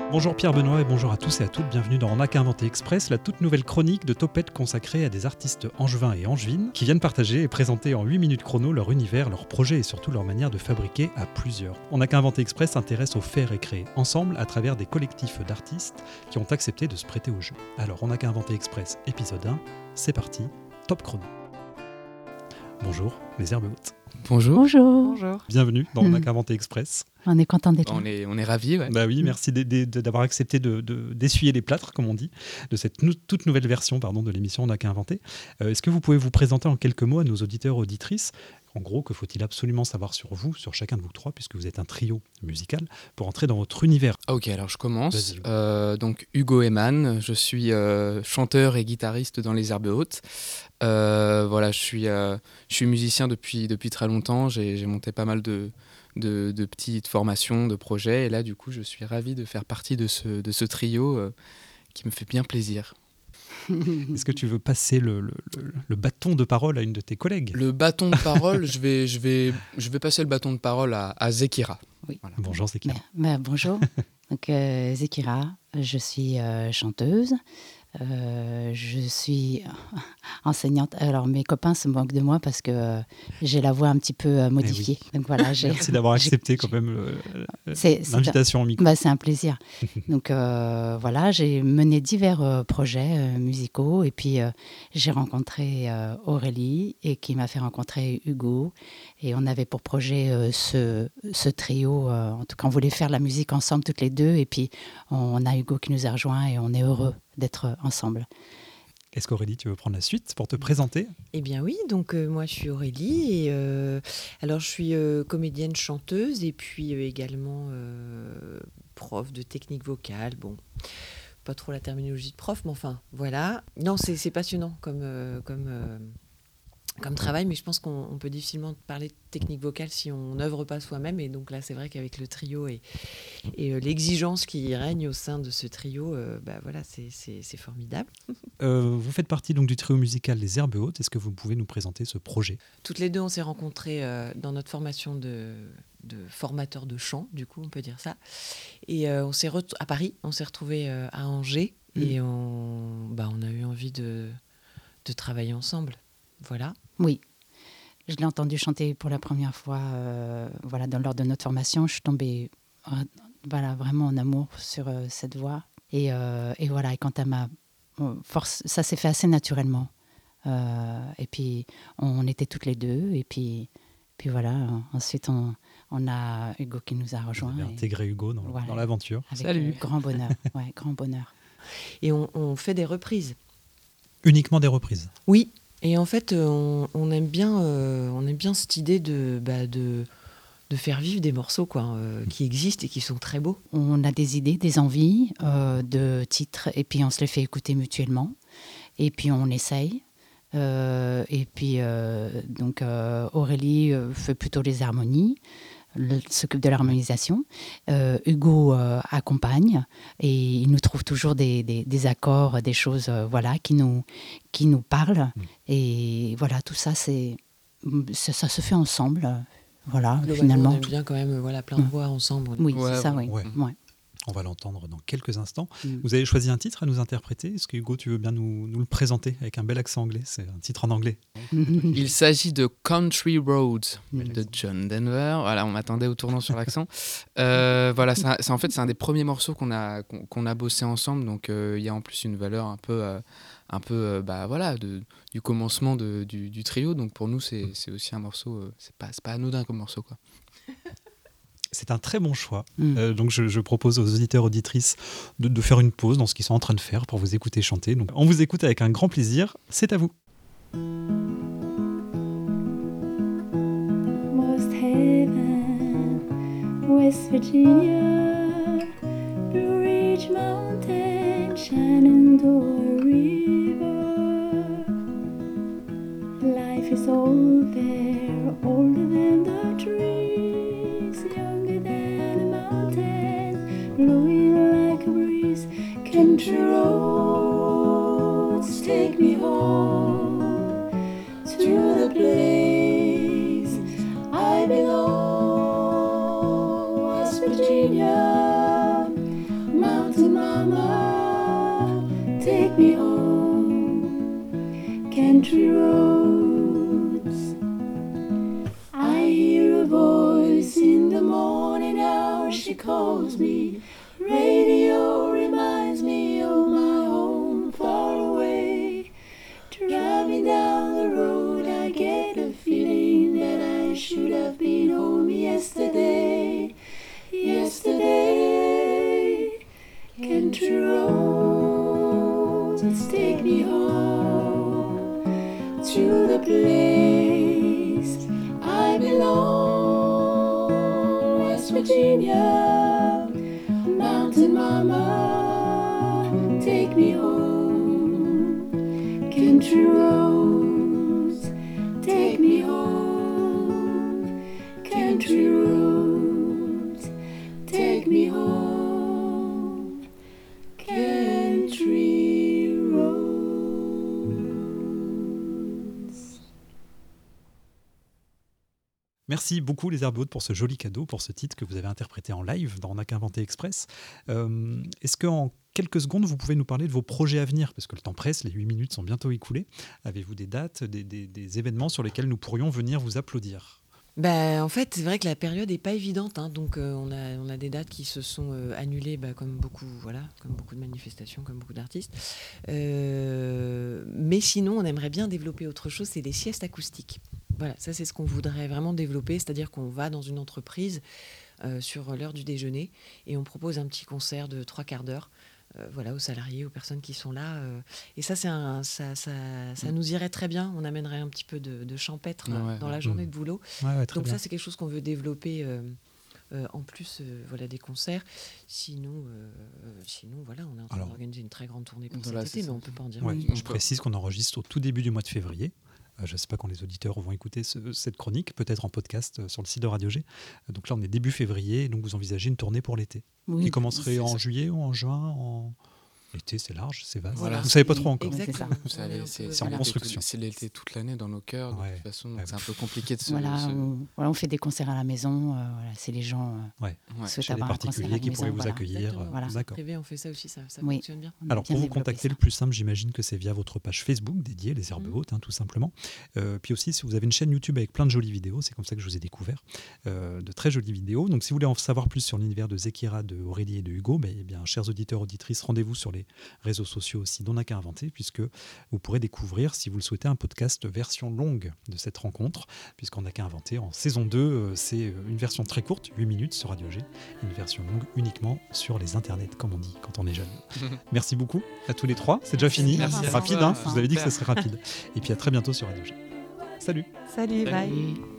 Bonjour Pierre Benoît et bonjour à tous et à toutes, bienvenue dans On n'a qu'à inventer Express, la toute nouvelle chronique de Topette consacrée à des artistes angevins et angevines qui viennent partager et présenter en 8 minutes chrono leur univers, leurs projets et surtout leur manière de fabriquer à plusieurs. On n'a qu'à inventer Express s'intéresse au faire et créer ensemble à travers des collectifs d'artistes qui ont accepté de se prêter au jeu. Alors On n'a qu'à inventer Express épisode 1, c'est parti, top chrono. Bonjour les herbes hautes. Bonjour. Bonjour. Bienvenue dans On n'a qu'à inventer Express. On est content d'être là. On est ravis. Ouais. Bah oui, merci d'avoir accepté d'essuyer les plâtres, comme on dit, de cette toute nouvelle version de l'émission On n'a qu'à inventer. Est-ce que vous pouvez vous présenter en quelques mots à nos auditeurs et auditrices ? En gros, que faut-il absolument savoir sur vous, sur chacun de vous trois, puisque vous êtes un trio musical, pour entrer dans votre univers ? Ok, alors je commence. Donc Hugo Eman, je suis chanteur et guitariste dans les Herbes Hautes. Voilà, je suis musicien depuis très longtemps. J'ai monté pas mal de petites formations, de projets. Et là, du coup, je suis ravi de faire partie de ce trio qui me fait bien plaisir. Est-ce que tu veux passer le bâton de parole à une de tes collègues ? Le bâton de parole, je vais passer le bâton de parole à Zekira. Oui. Voilà. Bonjour Zekira. Bonjour. Donc, Zekira, je suis chanteuse. Je suis enseignante. Alors mes copains se moquent de moi parce que j'ai la voix un petit peu modifiée. Oui. Donc voilà, merci d'avoir accepté quand même l'invitation au micro. C'est un plaisir. Donc voilà, j'ai mené divers projets musicaux et puis j'ai rencontré Aurélie et qui m'a fait rencontrer Hugo et on avait pour projet ce trio. En tout cas, on voulait faire la musique ensemble toutes les deux et puis on a Hugo qui nous a rejoints et on est heureux d'être ensemble. Est-ce qu'Aurélie, tu veux prendre la suite pour te présenter ? Eh bien oui, donc moi je suis Aurélie et alors je suis comédienne chanteuse et puis également prof de technique vocale. Bon, pas trop la terminologie de prof, mais enfin voilà. Non, c'est passionnant comme travail, mais je pense qu'on peut difficilement parler de technique vocale si on n'œuvre pas soi-même. Et donc là, c'est vrai qu'avec le trio et l'exigence qui règne au sein de ce trio, voilà, c'est formidable. Vous faites partie donc du trio musical Les Herbes Hautes. Est-ce que vous pouvez nous présenter ce projet ? Toutes les deux, on s'est rencontrées dans notre formation de formateur de chant, du coup, on peut dire ça. Et à Paris, on s'est retrouvés à Angers et on a eu envie de travailler ensemble. Voilà. Oui, je l'ai entendu chanter pour la première fois lors de notre formation. Je suis tombée vraiment en amour sur cette voix. Et voilà, et quant à ma force, ça s'est fait assez naturellement. Et puis, on était toutes les deux. Et puis voilà, ensuite, on a Hugo qui nous a rejoints. Vous avez intégré Hugo dans l'aventure. Salut. Grand bonheur. Ouais, grand bonheur. Et on fait des reprises. Uniquement des reprises ? Oui. Et en fait, on aime bien cette idée de faire vivre des morceaux qui existent et qui sont très beaux. On a des idées, des envies de titres, et puis on se les fait écouter mutuellement. Et puis on essaye. Et puis donc Aurélie fait plutôt les harmonies, s'occupe de l'harmonisation. Hugo accompagne et il nous trouve toujours des accords, des choses qui nous parlent. Et voilà, tout ça, ça se fait ensemble. Voilà, finalement. On aime bien quand même plein de voix ensemble. Oui, c'est ça, oui. Ouais. On va l'entendre dans quelques instants. Vous avez choisi un titre à nous interpréter. Est-ce que Hugo, tu veux bien nous le présenter avec un bel accent anglais ? C'est un titre en anglais. Il s'agit de Country Roads de John Denver. Voilà, on m'attendait au tournant sur l'accent. Voilà, c'est un des premiers morceaux qu'on a bossé ensemble. Donc il y a en plus une valeur un peu du commencement du trio. Donc pour nous, c'est aussi un morceau. C'est pas anodin comme morceau, quoi. C'est un très bon choix. Donc je propose aux auditeurs auditrices de faire une pause dans ce qu'ils sont en train de faire pour vous écouter chanter. Donc on vous écoute avec un grand plaisir. C'est à vous. Most Haven, West Virginia, Blue Ridge Mountain, Shenandoah River. Life is old there, older than the trees, younger than the mountains, blowing like a breeze. Country roads take me home to the place I belong. West Virginia, mountains country roads. I hear a voice in the morning hour, she calls me. Radio reminds me of my home far away. Driving down the road, I get a feeling that I should have been home yesterday. Yesterday, country roads, take me home to the place I belong. West Virginia, Mountain Mama, take me home. Country roads, take me home. Country roads, take me home. Country roads. Merci beaucoup les Herbes Hautes pour ce joli cadeau, pour ce titre que vous avez interprété en live dans On n'a qu'inventé Express. Est-ce qu'en quelques secondes, vous pouvez nous parler de vos projets à venir? Parce que le temps presse, les 8 minutes sont bientôt écoulées. Avez-vous des dates, des événements sur lesquels nous pourrions venir vous applaudir? En fait, c'est vrai que la période n'est pas évidente, hein, donc on a des dates qui se sont annulées, comme beaucoup de manifestations, comme beaucoup d'artistes. Mais sinon, on aimerait bien développer autre chose, c'est les siestes acoustiques. Voilà, ça c'est ce qu'on voudrait vraiment développer, c'est-à-dire qu'on va dans une entreprise sur l'heure du déjeuner et on propose un petit concert de 3/4 d'heure. Aux salariés, aux personnes qui sont là. Et ça, ça nous irait très bien. On amènerait un petit peu de champêtre dans la journée de boulot. Donc bien. ça, c'est quelque chose qu'on veut développer en plus des concerts. Sinon, on est en train d'organiser une très grande tournée pour cet été, mais on ne peut pas en dire plus. Je précise qu'on enregistre au tout début du mois de février. Je ne sais pas quand les auditeurs vont écouter cette chronique, peut-être en podcast sur le site de Radio G. Donc là, on est début février, donc vous envisagez une tournée pour l'été. Oui, qui commencerait en juillet ou en juin L'été, c'est large, c'est vaste. Voilà. Vous ne savez pas trop encore. Exactement. C'est en construction. C'est l'été toute l'année dans nos cœurs, de toute façon, donc c'est un peu compliqué de se... on fait des concerts à la maison. C'est les gens souhaitent chez les avoir un concert à la particuliers qui maison, pourraient vous accueillir. D'accord. Privé, on fait ça aussi, ça fonctionne bien. Alors, pour vous contacter, le plus simple, j'imagine que c'est via votre page Facebook dédiée, Les Herbes Hautes, tout simplement. Puis aussi, si vous avez une chaîne YouTube avec plein de jolies vidéos, c'est comme ça que je vous ai découvert, de très jolies vidéos. Donc, si vous voulez en savoir plus sur l'univers de Zekira, de Aurélie et de Hugo, chers auditeurs, auditrices, rendez-vous sur les réseaux sociaux aussi d'On n'a qu'à inventer, puisque vous pourrez découvrir, si vous le souhaitez, un podcast version longue de cette rencontre, puisqu'on n'a qu'à inventer. En saison 2, c'est une version très courte, 8 minutes sur Radio G, une version longue uniquement sur les internets, comme on dit quand on est jeune. Merci beaucoup à tous les trois, c'est déjà fini. Merci. C'est rapide, vous avez dit que ce serait rapide. Et puis à très bientôt sur Radio G. Salut. Salut, bye.